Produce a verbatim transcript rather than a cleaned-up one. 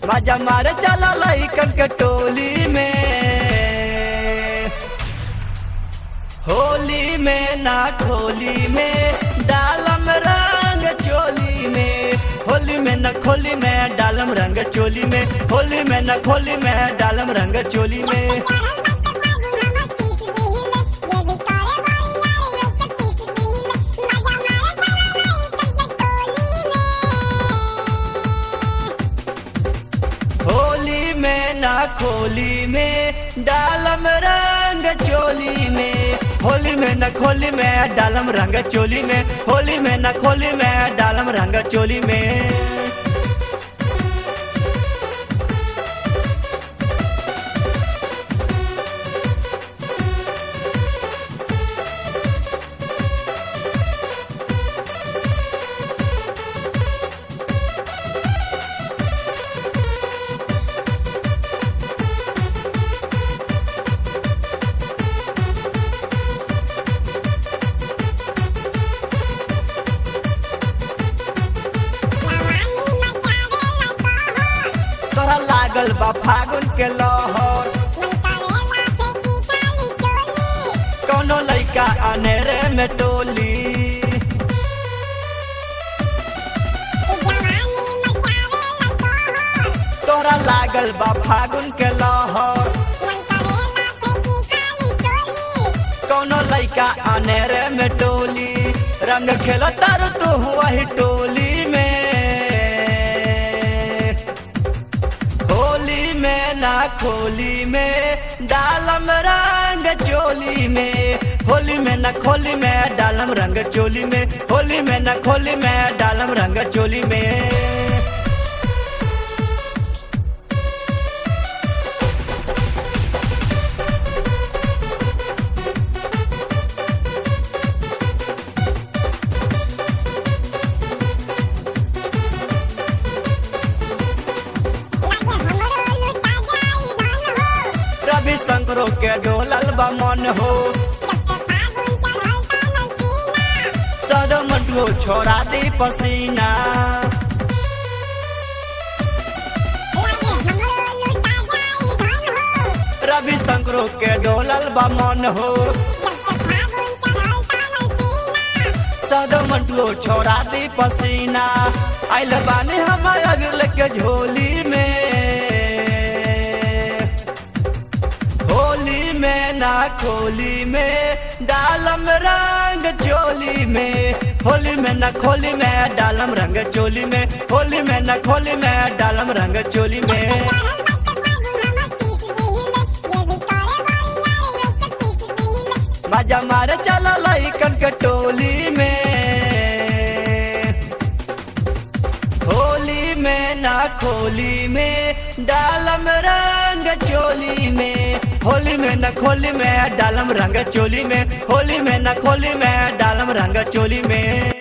मजा मारे चला लइकन के टोली में। होली में ना खोली में डालम रंग चोली में। होली में न खोली में डालम रंग चोली में। होली में न खोली में डालम रंग चोली में। होली में ना खोली में डालम रंग चोली में। होली में न खोली में डालम रंग चोली में। होली में न खोली में डालम रंग चोली में। तोरा लागल बा फागुन के लहर, कौनो लइका अनेरे में टोली। तोरा लागल बा फागुन के लहर, कौनो लइका अनेरे में टोली। रंग खेलो तारू तू वही टोली में। होली में ना खोली में डालम रंग चोली में। होली में न खोली में डालम रंग चोली में। होली में न खोली में डालम रंग चोली में। रवि शंकरों के डोलल बा मन हो, सदो मंटुओ छोड़ा दी पसीना। रवि शंकरों के डोलल बा मन हो, सदो मंटुओ छोड़ा दी पसीना। आइल बानी हम अगल के झोली में। होली में ना खोली में डालम रंग चोली में। होली में न खोली में डालम रंग चोली में। होली में न खोली में डालम रंग चोली में। मजा मारे चला लइकन के टोली में। होली में ना खोली में डालम रंग चोली में। होली में न खोली में डालम रंग चोली में। होली में न खोली में डालम रंग चोली में।